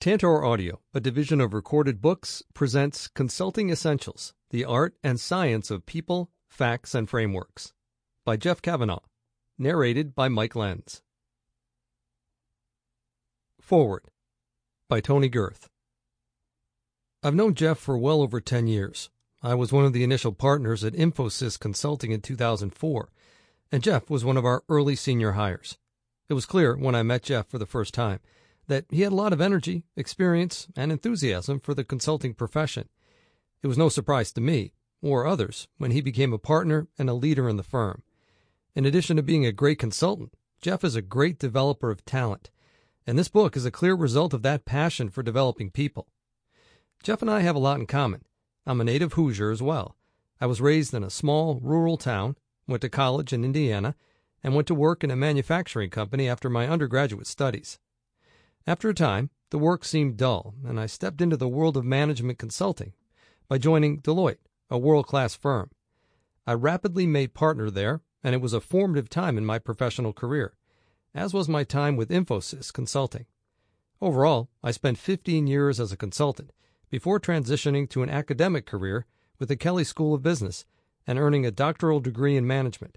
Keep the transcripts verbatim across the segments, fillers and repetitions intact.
Tantor Audio, a division of Recorded Books, presents Consulting Essentials, the Art and Science of People, Facts, and Frameworks, by Jeff Kavanaugh, narrated by Mike Lenz. Forward, by Tony Girth. I've known Jeff for well over ten years. I was one of the initial partners at Infosys Consulting in two thousand four, and Jeff was one of our early senior hires. It was clear when I met Jeff for the first time that he had a lot of energy, experience, and enthusiasm for the consulting profession. It was no surprise to me, or others, when he became a partner and a leader in the firm. In addition to being a great consultant, Jeff is a great developer of talent, and this book is a clear result of that passion for developing people. Jeff and I have a lot in common. I'm a native Hoosier as well. I was raised in a small, rural town, went to college in Indiana, and went to work in a manufacturing company after my undergraduate studies. After a time, the work seemed dull, and I stepped into the world of management consulting by joining Deloitte, a world-class firm. I rapidly made partner there, and it was a formative time in my professional career, as was my time with Infosys Consulting. Overall, I spent fifteen years as a consultant before transitioning to an academic career with the Kelley School of Business and earning a doctoral degree in management.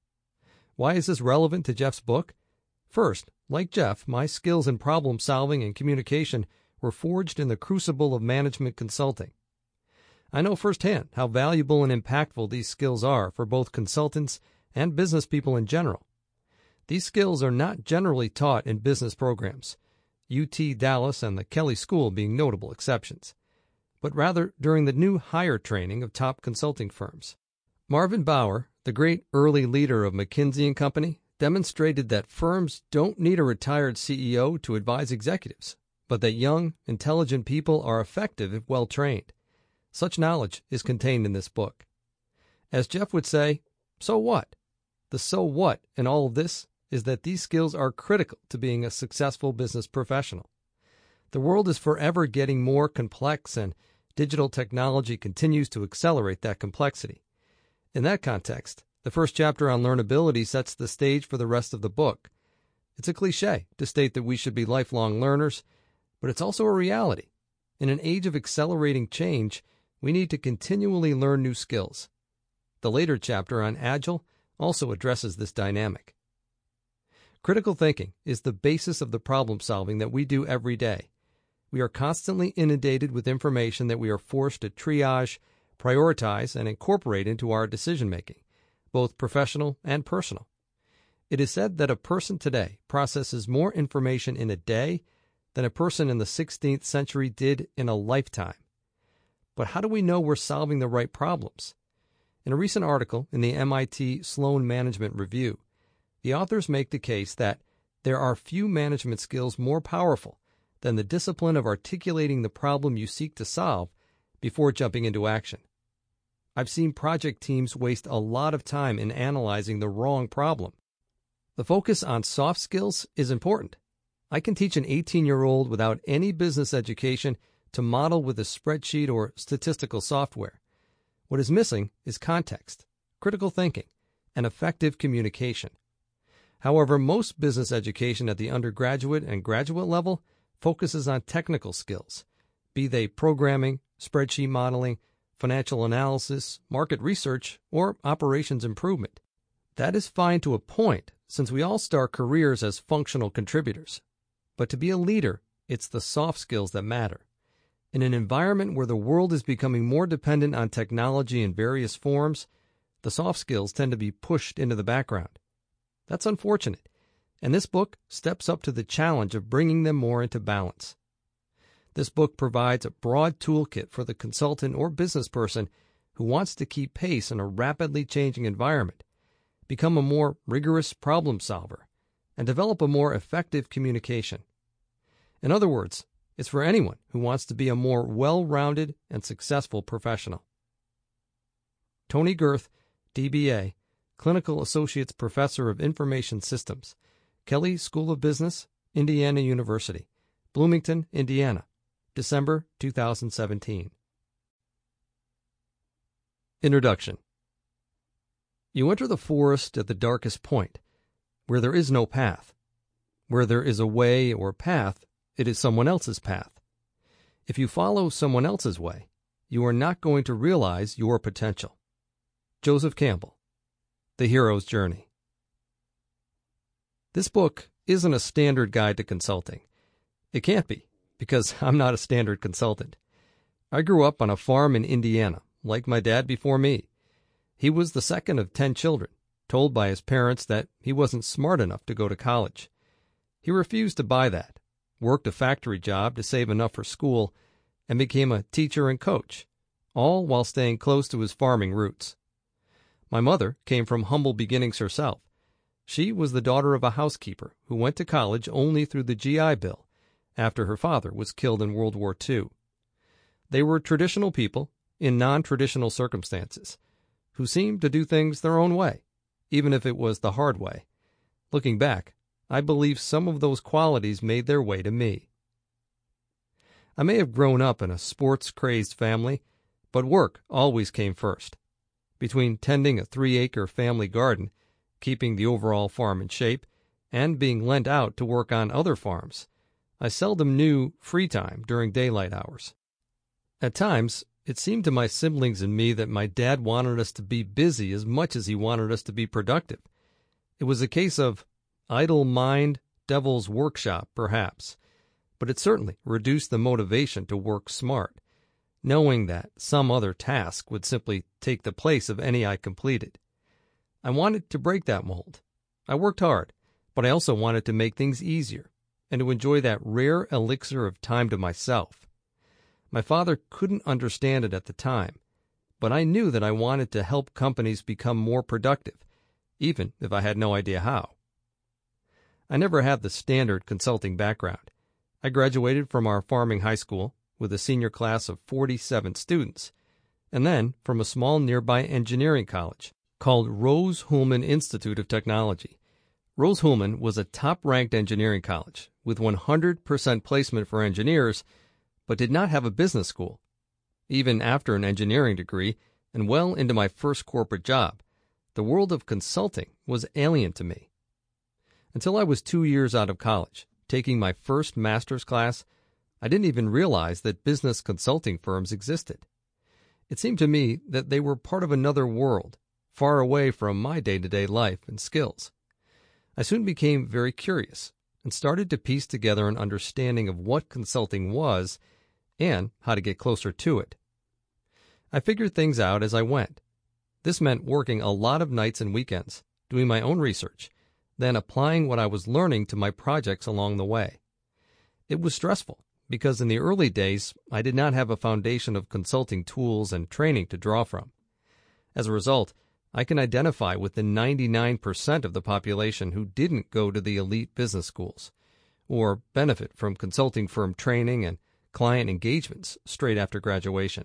Why is this relevant to Jeff's book? First, like Jeff, my skills in problem solving and communication were forged in the crucible of management consulting. I know firsthand how valuable and impactful these skills are for both consultants and business people in general. These skills are not generally taught in business programs, U T Dallas and the Kelley School being notable exceptions, but rather during the new hire training of top consulting firms. Marvin Bower, the great early leader of McKinsey and Company, demonstrated that firms don't need a retired C E O to advise executives, but that young, intelligent people are effective if well trained. Such knowledge is contained in this book. As Jeff would say, so what? The so what in all of this is that these skills are critical to being a successful business professional. The world is forever getting more complex, and digital technology continues to accelerate that complexity. In that context, the first chapter on learnability sets the stage for the rest of the book. It's a cliche to state that we should be lifelong learners, but it's also a reality. In an age of accelerating change, we need to continually learn new skills. The later chapter on Agile also addresses this dynamic. Critical thinking is the basis of the problem solving that we do every day. We are constantly inundated with information that we are forced to triage, prioritize, and incorporate into our decision-making, both professional and personal. It is said that a person today processes more information in a day than a person in the sixteenth century did in a lifetime. But how do we know we're solving the right problems? In a recent article in the M I T Sloan Management Review, the authors make the case that there are few management skills more powerful than the discipline of articulating the problem you seek to solve before jumping into action. I've seen project teams waste a lot of time in analyzing the wrong problem. The focus on soft skills is important. I can teach an eighteen-year-old without any business education to model with a spreadsheet or statistical software. What is missing is context, critical thinking, and effective communication. However, most business education at the undergraduate and graduate level focuses on technical skills, be they programming, spreadsheet modeling, financial analysis, market research, or operations improvement. That is fine to a point, since we all start careers as functional contributors. But to be a leader, it's the soft skills that matter. In an environment where the world is becoming more dependent on technology in various forms, the soft skills tend to be pushed into the background. That's unfortunate, and this book steps up to the challenge of bringing them more into balance. This book provides a broad toolkit for the consultant or business person who wants to keep pace in a rapidly changing environment, become a more rigorous problem solver, and develop a more effective communication. In other words, it's for anyone who wants to be a more well-rounded and successful professional. Tony Girth, D B A, Clinical Associates Professor of Information Systems, Kelley School of Business, Indiana University, Bloomington, Indiana, December two thousand seventeen. Introduction. You enter the forest at the darkest point, where there is no path. Where there is a way or path, it is someone else's path. If you follow someone else's way, you are not going to realize your potential. Joseph Campbell, The Hero's Journey. This book isn't a standard guide to consulting. It can't be, because I'm not a standard consultant. I grew up on a farm in Indiana, like my dad before me. He was the second of ten children, told by his parents that he wasn't smart enough to go to college. He refused to buy that, worked a factory job to save enough for school, and became a teacher and coach, all while staying close to his farming roots. My mother came from humble beginnings herself. She was the daughter of a housekeeper who went to college only through the G I Bill after her father was killed in World War Two. They were traditional people in non-traditional circumstances who seemed to do things their own way, even if it was the hard way. Looking back, I believe some of those qualities made their way to me. I may have grown up in a sports-crazed family, but work always came first. Between tending a three-acre family garden, keeping the overall farm in shape, and being lent out to work on other farms, I seldom knew free time during daylight hours. At times, it seemed to my siblings and me that my dad wanted us to be busy as much as he wanted us to be productive. It was a case of idle mind, devil's workshop, perhaps, but it certainly reduced the motivation to work smart, knowing that some other task would simply take the place of any I completed. I wanted to break that mold. I worked hard, but I also wanted to make things easier and to enjoy that rare elixir of time to myself. My father couldn't understand it at the time, but I knew that I wanted to help companies become more productive, even if I had no idea how. I never had the standard consulting background. I graduated from our farming high school with a senior class of forty-seven students, and then from a small nearby engineering college called Rose-Hulman Institute of Technology. Rose-Hulman was a top-ranked engineering college with one hundred percent placement for engineers, but did not have a business school. Even after an engineering degree and well into my first corporate job, the world of consulting was alien to me. Until I was two years out of college, taking my first master's class, I didn't even realize that business consulting firms existed. It seemed to me that they were part of another world, far away from my day-to-day life and skills. I soon became very curious and started to piece together an understanding of what consulting was and how to get closer to it. I figured things out as I went. This meant working a lot of nights and weekends, doing my own research, then applying what I was learning to my projects along the way. It was stressful because in the early days I did not have a foundation of consulting tools and training to draw from. As a result, I can identify with the ninety-nine percent of the population who didn't go to the elite business schools or benefit from consulting firm training and client engagements straight after graduation.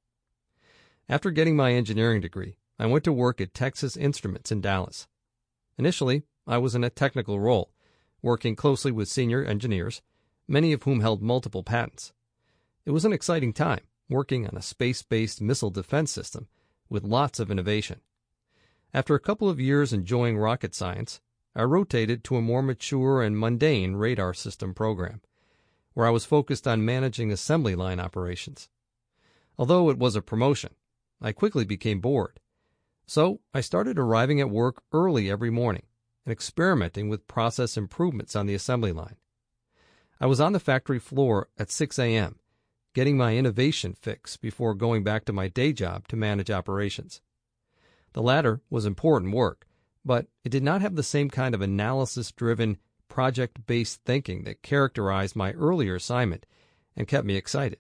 After getting my engineering degree, I went to work at Texas Instruments in Dallas. Initially, I was in a technical role, working closely with senior engineers, many of whom held multiple patents. It was an exciting time, working on a space-based missile defense system with lots of innovation. After a couple of years enjoying rocket science, I rotated to a more mature and mundane radar system program, where I was focused on managing assembly line operations. Although it was a promotion, I quickly became bored. So I started arriving at work early every morning and experimenting with process improvements on the assembly line. I was on the factory floor at six a.m., getting my innovation fix before going back to my day job to manage operations. The latter was important work, but it did not have the same kind of analysis-driven, project-based thinking that characterized my earlier assignment and kept me excited.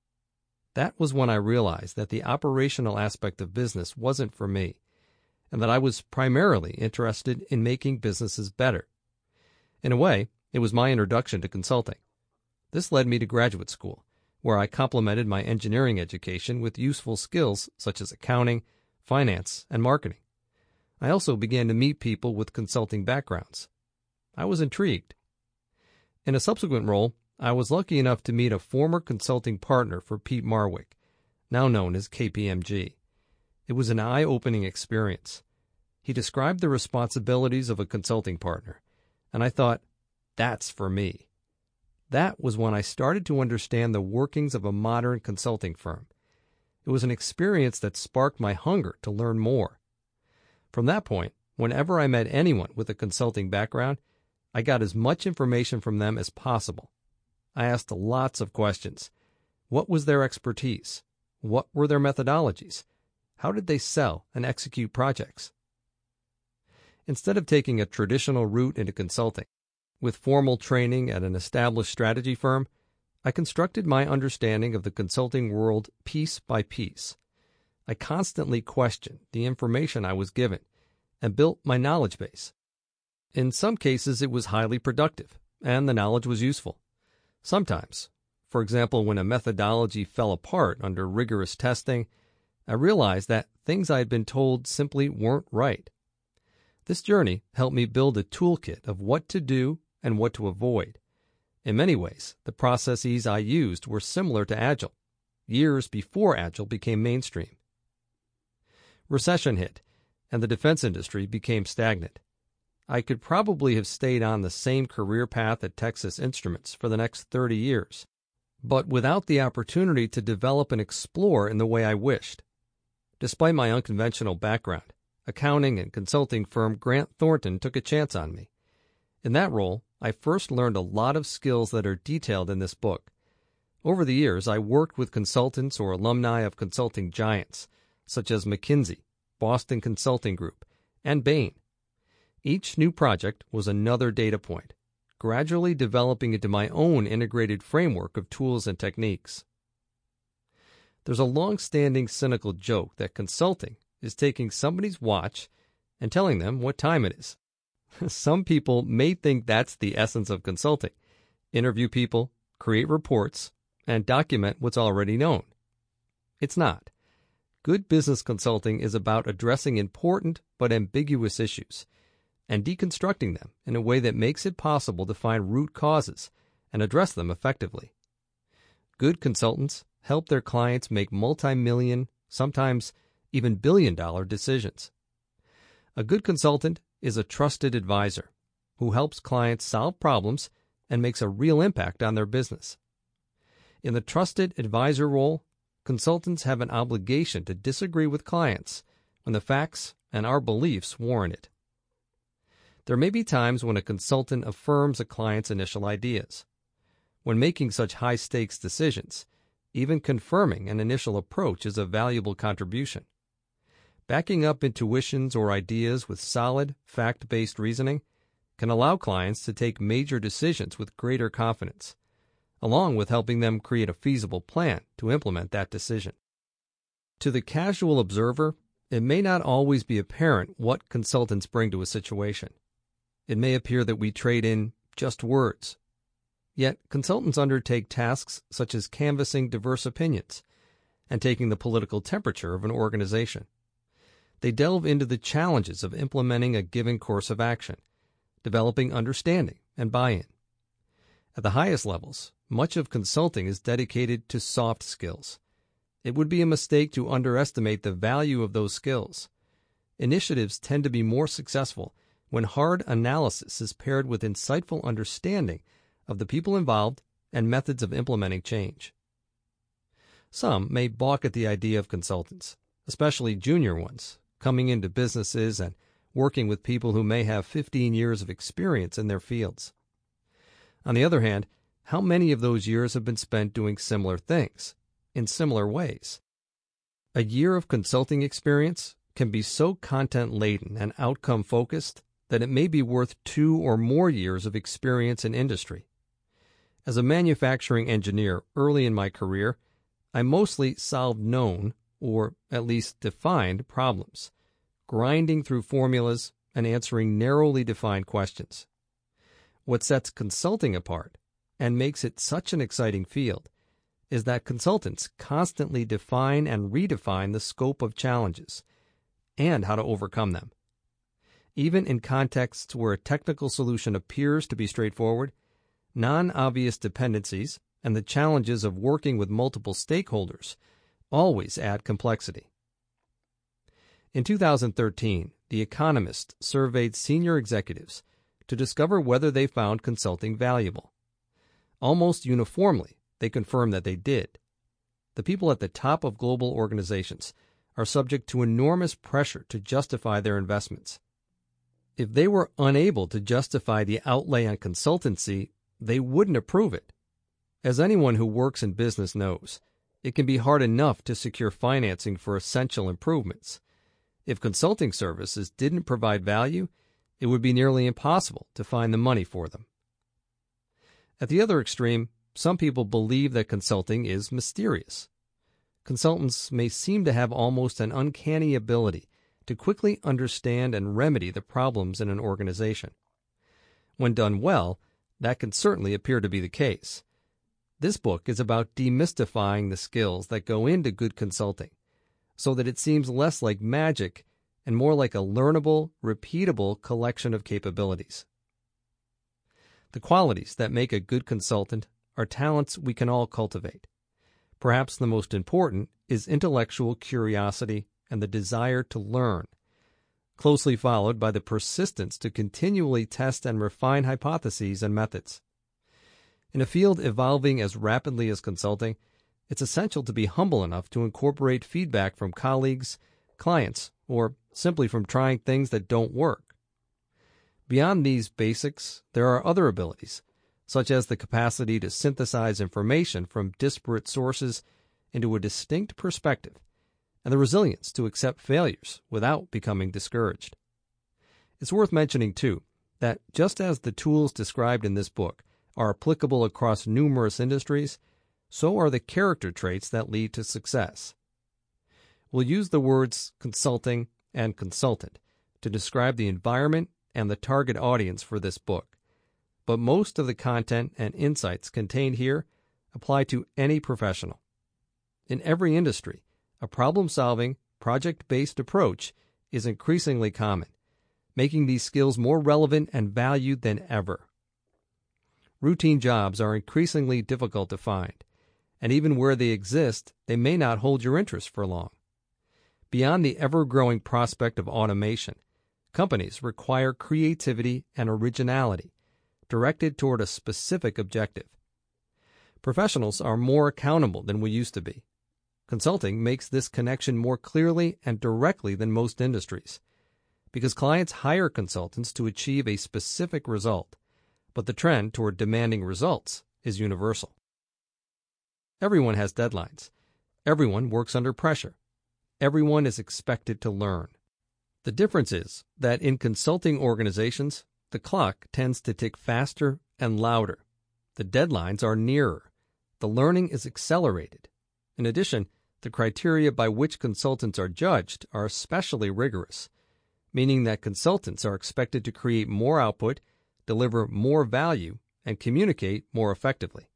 That was when I realized that the operational aspect of business wasn't for me, and that I was primarily interested in making businesses better. In a way, it was my introduction to consulting. This led me to graduate school, where I complemented my engineering education with useful skills such as accounting, finance, and marketing. I also began to meet people with consulting backgrounds. I was intrigued. In a subsequent role, I was lucky enough to meet a former consulting partner for Peat Marwick, now known as K P M G. It was an eye-opening experience. He described the responsibilities of a consulting partner, and I thought, that's for me. That was when I started to understand the workings of a modern consulting firm. It was an experience that sparked my hunger to learn more. From that point, whenever I met anyone with a consulting background, I got as much information from them as possible. I asked lots of questions. What was their expertise? What were their methodologies? How did they sell and execute projects? Instead of taking a traditional route into consulting, with formal training at an established strategy firm, I constructed my understanding of the consulting world piece by piece. I constantly questioned the information I was given and built my knowledge base. In some cases, it was highly productive, and the knowledge was useful. Sometimes, for example, when a methodology fell apart under rigorous testing, I realized that things I had been told simply weren't right. This journey helped me build a toolkit of what to do and what to avoid. In many ways, the processes I used were similar to Agile, years before Agile became mainstream. Recession hit, and the defense industry became stagnant. I could probably have stayed on the same career path at Texas Instruments for the next thirty years, but without the opportunity to develop and explore in the way I wished. Despite my unconventional background, accounting and consulting firm Grant Thornton took a chance on me. In that role, I first learned a lot of skills that are detailed in this book. Over the years, I worked with consultants or alumni of consulting giants, such as McKinsey, Boston Consulting Group, and Bain. Each new project was another data point, gradually developing into my own integrated framework of tools and techniques. There's a long-standing cynical joke that consulting is taking somebody's watch and telling them what time it is. Some people may think that's the essence of consulting: interview people, create reports, and document what's already known. It's not. Good business consulting is about addressing important but ambiguous issues and deconstructing them in a way that makes it possible to find root causes and address them effectively. Good consultants help their clients make multi-million, sometimes even billion-dollar decisions. A good consultant is a trusted advisor who helps clients solve problems and makes a real impact on their business. In the trusted advisor role, consultants have an obligation to disagree with clients when the facts and our beliefs warrant it. There may be times when a consultant affirms a client's initial ideas. When making such high-stakes decisions, even confirming an initial approach is a valuable contribution. Backing up intuitions or ideas with solid, fact-based reasoning can allow clients to take major decisions with greater confidence, along with helping them create a feasible plan to implement that decision. To the casual observer, it may not always be apparent what consultants bring to a situation. It may appear that we trade in just words. Yet, consultants undertake tasks such as canvassing diverse opinions and taking the political temperature of an organization. They delve into the challenges of implementing a given course of action, developing understanding and buy-in. At the highest levels, much of consulting is dedicated to soft skills. It would be a mistake to underestimate the value of those skills. Initiatives tend to be more successful when hard analysis is paired with insightful understanding of the people involved and methods of implementing change. Some may balk at the idea of consultants, especially junior ones, coming into businesses and working with people who may have fifteen years of experience in their fields. On the other hand, how many of those years have been spent doing similar things, in similar ways? A year of consulting experience can be so content-laden and outcome-focused that it may be worth two or more years of experience in industry. As a manufacturing engineer early in my career, I mostly solved known, or at least defined, problems, grinding through formulas and answering narrowly defined questions. What sets consulting apart and makes it such an exciting field is that consultants constantly define and redefine the scope of challenges and how to overcome them. Even in contexts where a technical solution appears to be straightforward, non-obvious dependencies and the challenges of working with multiple stakeholders always add complexity. In two thousand thirteen, The Economist surveyed senior executives to discover whether they found consulting valuable. Almost uniformly, they confirm that they did. The people at the top of global organizations are subject to enormous pressure to justify their investments. If they were unable to justify the outlay on consultancy, they wouldn't approve it. As anyone who works in business knows, it can be hard enough to secure financing for essential improvements. If consulting services didn't provide value, it would be nearly impossible to find the money for them. At the other extreme, some people believe that consulting is mysterious. Consultants may seem to have almost an uncanny ability to quickly understand and remedy the problems in an organization. When done well, that can certainly appear to be the case. This book is about demystifying the skills that go into good consulting, so that it seems less like magic and more like a learnable, repeatable collection of capabilities. The qualities that make a good consultant are talents we can all cultivate. Perhaps the most important is intellectual curiosity and the desire to learn, closely followed by the persistence to continually test and refine hypotheses and methods. In a field evolving as rapidly as consulting, it's essential to be humble enough to incorporate feedback from colleagues, clients, or simply from trying things that don't work. Beyond these basics, there are other abilities, such as the capacity to synthesize information from disparate sources into a distinct perspective, and the resilience to accept failures without becoming discouraged. It's worth mentioning, too, that just as the tools described in this book are applicable across numerous industries, so are the character traits that lead to success. We'll use the words consulting and consultant to describe the environment and the target audience for this book, but most of the content and insights contained here apply to any professional. In every industry, a problem-solving, project-based approach is increasingly common, making these skills more relevant and valued than ever. Routine jobs are increasingly difficult to find, and even where they exist, they may not hold your interest for long. Beyond the ever-growing prospect of automation, companies require creativity and originality, directed toward a specific objective. Professionals are more accountable than we used to be. Consulting makes this connection more clearly and directly than most industries, because clients hire consultants to achieve a specific result, but the trend toward demanding results is universal. Everyone has deadlines. Everyone works under pressure. Everyone is expected to learn. The difference is that in consulting organizations, the clock tends to tick faster and louder. The deadlines are nearer. The learning is accelerated. In addition, the criteria by which consultants are judged are especially rigorous, meaning that consultants are expected to create more output, deliver more value, and communicate more effectively.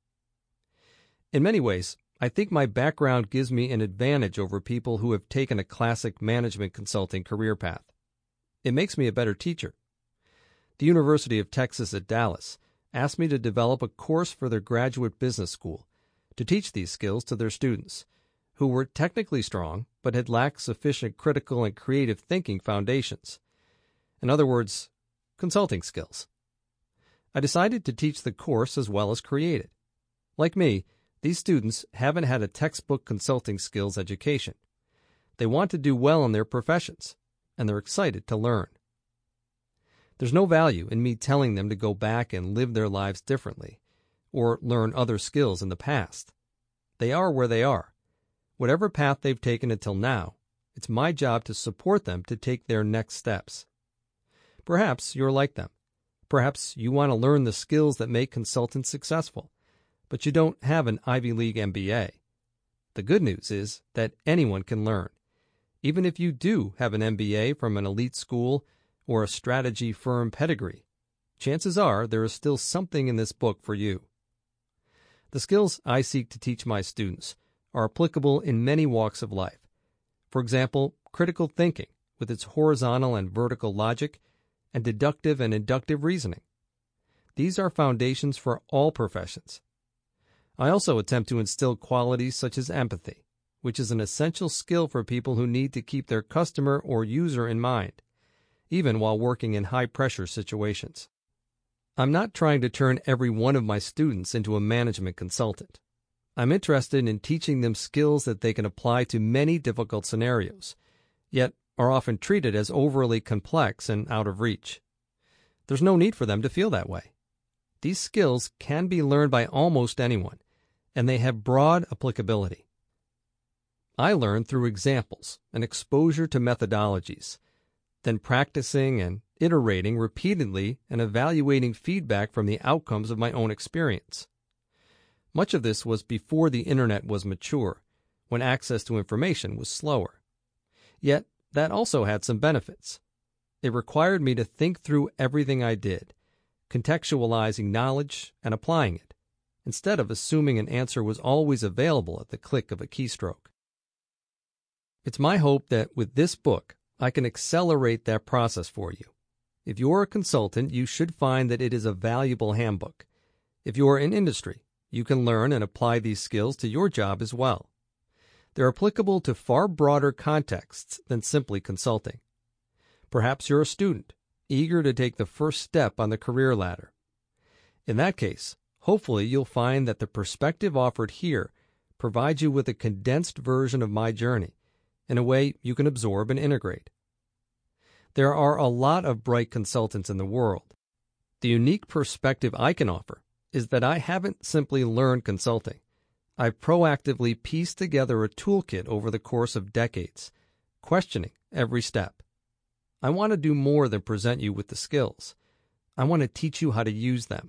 In many ways, I think my background gives me an advantage over people who have taken a classic management consulting career path. It makes me a better teacher. The University of Texas at Dallas asked me to develop a course for their graduate business school to teach these skills to their students, who were technically strong but had lacked sufficient critical and creative thinking foundations. In other words, consulting skills. I decided to teach the course as well as create it. Like me, these students haven't had a textbook consulting skills education. They want to do well in their professions, and they're excited to learn. There's no value in me telling them to go back and live their lives differently, or learn other skills in the past. They are where they are. Whatever path they've taken until now, it's my job to support them to take their next steps. Perhaps you're like them. Perhaps you want to learn the skills that make consultants successful, but you don't have an Ivy League M B A. The good news is that anyone can learn. Even if you do have an M B A from an elite school or a strategy firm pedigree, chances are there is still something in this book for you. The skills I seek to teach my students are applicable in many walks of life. For example, critical thinking with its horizontal and vertical logic, and deductive and inductive reasoning. These are foundations for all professions. I also attempt to instill qualities such as empathy, which is an essential skill for people who need to keep their customer or user in mind, even while working in high-pressure situations. I'm not trying to turn every one of my students into a management consultant. I'm interested in teaching them skills that they can apply to many difficult scenarios, yet are often treated as overly complex and out of reach. There's no need for them to feel that way. These skills can be learned by almost anyone, and they have broad applicability. I learn through examples and exposure to methodologies, then practicing and iterating repeatedly and evaluating feedback from the outcomes of my own experience. Much of this was before the internet was mature, when access to information was slower. Yet, that also had some benefits. It required me to think through everything I did, contextualizing knowledge and applying it, instead of assuming an answer was always available at the click of a keystroke. It's my hope that with this book, I can accelerate that process for you. If you're a consultant, you should find that it is a valuable handbook. If you're in industry, you can learn and apply these skills to your job as well. They're applicable to far broader contexts than simply consulting. Perhaps you're a student, eager to take the first step on the career ladder. In that case, hopefully you'll find that the perspective offered here provides you with a condensed version of my journey in a way you can absorb and integrate. There are a lot of bright consultants in the world. The unique perspective I can offer is that I haven't simply learned consulting. I've proactively pieced together a toolkit over the course of decades, questioning every step. I want to do more than present you with the skills. I want to teach you how to use them.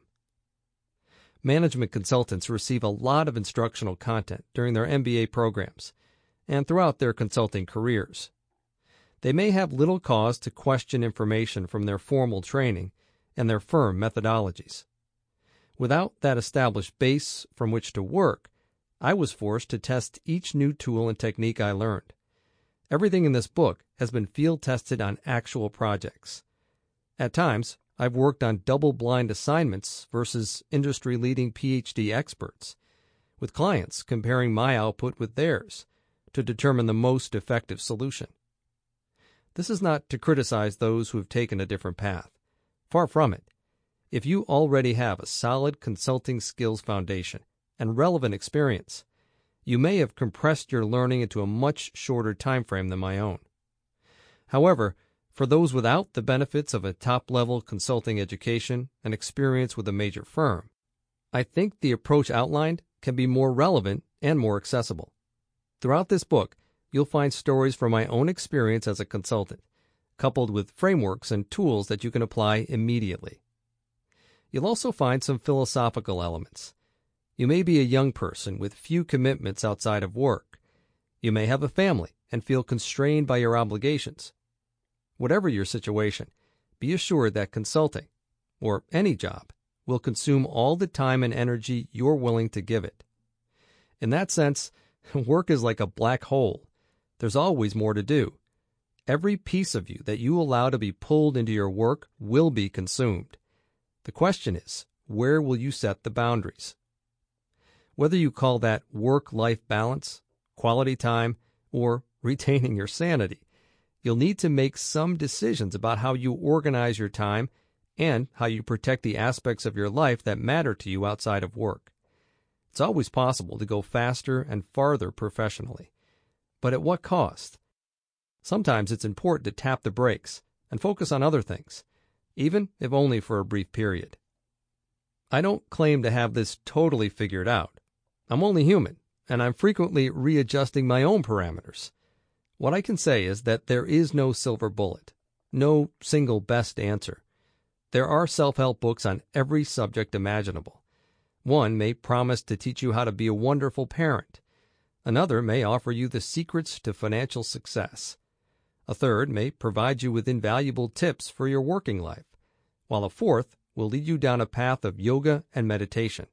Management consultants receive a lot of instructional content during their M B A programs and throughout their consulting careers. They may have little cause to question information from their formal training and their firm methodologies. Without that established base from which to work, I was forced to test each new tool and technique I learned. Everything in this book has been field-tested on actual projects. At times, I've worked on double-blind assignments versus industry-leading P H D experts, with clients comparing my output with theirs to determine the most effective solution. This is not to criticize those who have taken a different path. Far from it. If you already have a solid consulting skills foundation and relevant experience, you may have compressed your learning into a much shorter time frame than my own. However, for those without the benefits of a top-level consulting education and experience with a major firm, I think the approach outlined can be more relevant and more accessible. Throughout this book, you'll find stories from my own experience as a consultant, coupled with frameworks and tools that you can apply immediately. You'll also find some philosophical elements. You may be a young person with few commitments outside of work. You may have a family and feel constrained by your obligations. Whatever your situation, be assured that consulting, or any job, will consume all the time and energy you're willing to give it. In that sense, work is like a black hole. There's always more to do. Every piece of you that you allow to be pulled into your work will be consumed. The question is, where will you set the boundaries? Whether you call that work-life balance, quality time, or retaining your sanity, you'll need to make some decisions about how you organize your time and how you protect the aspects of your life that matter to you outside of work. It's always possible to go faster and farther professionally. But at what cost? Sometimes it's important to tap the brakes and focus on other things, even if only for a brief period. I don't claim to have this totally figured out. I'm only human, and I'm frequently readjusting my own parameters. What I can say is that there is no silver bullet, no single best answer. There are self-help books on every subject imaginable. One may promise to teach you how to be a wonderful parent. Another may offer you the secrets to financial success. A third may provide you with invaluable tips for your working life, while a fourth will lead you down a path of yoga and meditation.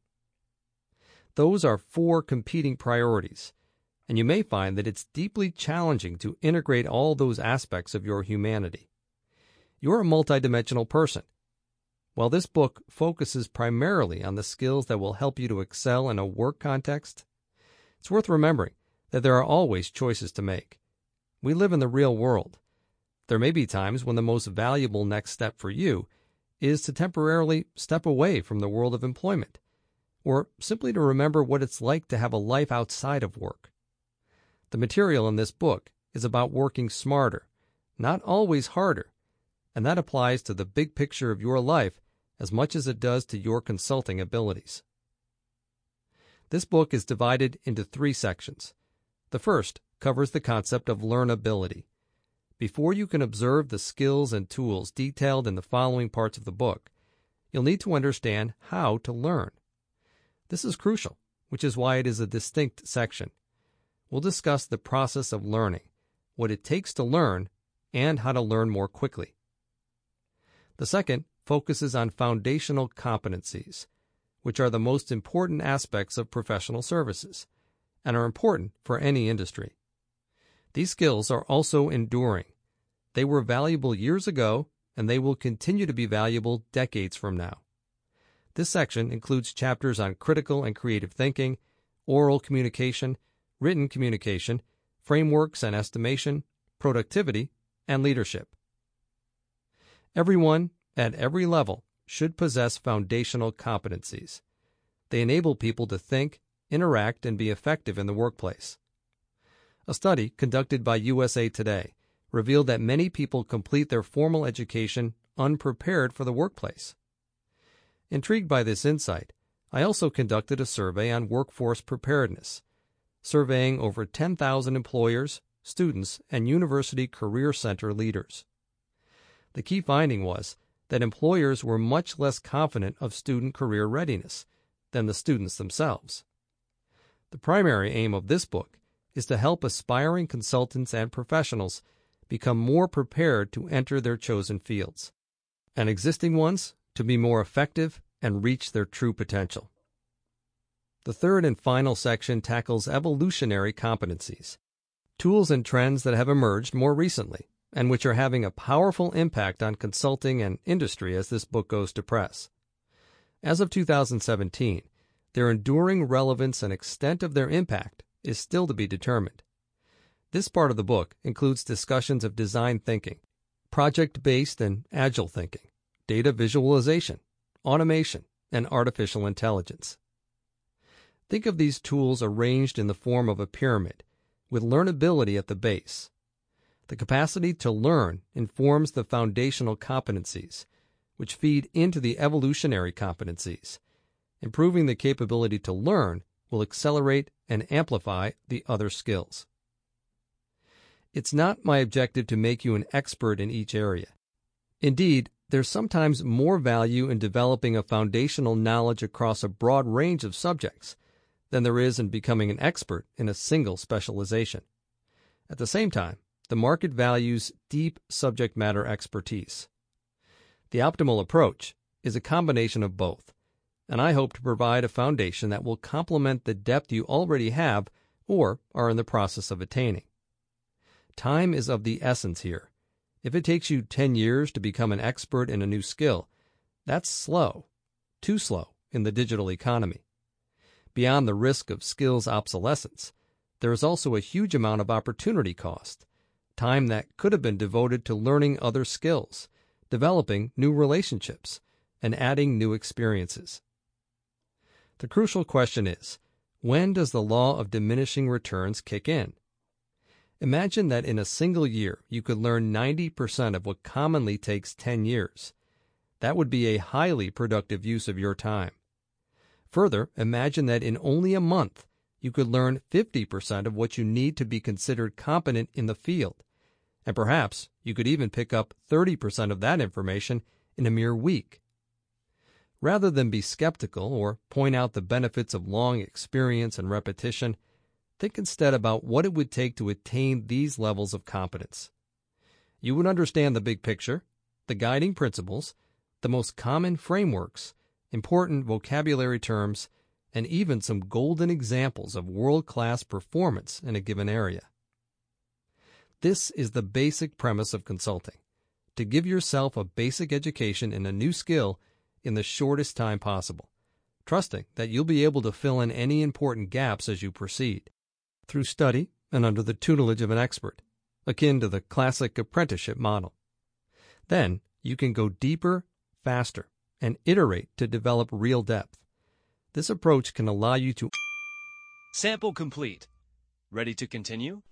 Those are four competing priorities, and you may find that it's deeply challenging to integrate all those aspects of your humanity. You're a multidimensional person. While this book focuses primarily on the skills that will help you to excel in a work context, it's worth remembering that there are always choices to make. We live in the real world. There may be times when the most valuable next step for you is to temporarily step away from the world of employment, or simply to remember what it's like to have a life outside of work. The material in this book is about working smarter, not always harder, and that applies to the big picture of your life as much as it does to your consulting abilities. This book is divided into three sections. The first covers the concept of learnability. Before you can observe the skills and tools detailed in the following parts of the book, you'll need to understand how to learn. This is crucial, which is why it is a distinct section. We'll discuss the process of learning, what it takes to learn, and how to learn more quickly. The second focuses on foundational competencies, which are the most important aspects of professional services and are important for any industry. These skills are also enduring. They were valuable years ago, and they will continue to be valuable decades from now. This section includes chapters on critical and creative thinking, oral communication, written communication, frameworks and estimation, productivity, and leadership. Everyone, at every level, should possess foundational competencies. They enable people to think, interact, and be effective in the workplace. A study conducted by U S A Today revealed that many people complete their formal education unprepared for the workplace. Intrigued by this insight, I also conducted a survey on workforce preparedness, surveying over ten thousand employers, students, and university career center leaders. The key finding was that employers were much less confident of student career readiness than the students themselves. The primary aim of this book is to help aspiring consultants and professionals become more prepared to enter their chosen fields, and existing ones to be more effective and reach their true potential. The third and final section tackles evolutionary competencies, tools and trends that have emerged more recently and which are having a powerful impact on consulting and industry as this book goes to press. As of two thousand seventeen, their enduring relevance and extent of their impact is still to be determined. This part of the book includes discussions of design thinking, project-based and agile thinking, data visualization, automation, and artificial intelligence. Think of these tools arranged in the form of a pyramid, with learnability at the base. The capacity to learn informs the foundational competencies, which feed into the evolutionary competencies. Improving the capability to learn will accelerate and amplify the other skills. It's not my objective to make you an expert in each area. Indeed, there's sometimes more value in developing a foundational knowledge across a broad range of subjects than there is in becoming an expert in a single specialization. At the same time, the market values deep subject matter expertise. The optimal approach is a combination of both, and I hope to provide a foundation that will complement the depth you already have or are in the process of attaining. Time is of the essence here. If it takes you ten years to become an expert in a new skill, that's slow, too slow in the digital economy. Beyond the risk of skills obsolescence, there is also a huge amount of opportunity cost, time that could have been devoted to learning other skills, developing new relationships, and adding new experiences. The crucial question is, when does the law of diminishing returns kick in? Imagine that in a single year you could learn ninety percent of what commonly takes ten years. That would be a highly productive use of your time. Further, imagine that in only a month you could learn fifty percent of what you need to be considered competent in the field, and perhaps you could even pick up thirty percent of that information in a mere week. Rather than be skeptical or point out the benefits of long experience and repetition, think instead about what it would take to attain these levels of competence. You would understand the big picture, the guiding principles, the most common frameworks, important vocabulary terms, and even some golden examples of world-class performance in a given area. This is the basic premise of consulting: to give yourself a basic education in a new skill in the shortest time possible, trusting that you'll be able to fill in any important gaps as you proceed, through study and under the tutelage of an expert, akin to the classic apprenticeship model. Then you can go deeper, faster and iterate to develop real depth. This approach can allow you to Sample complete. Ready to continue?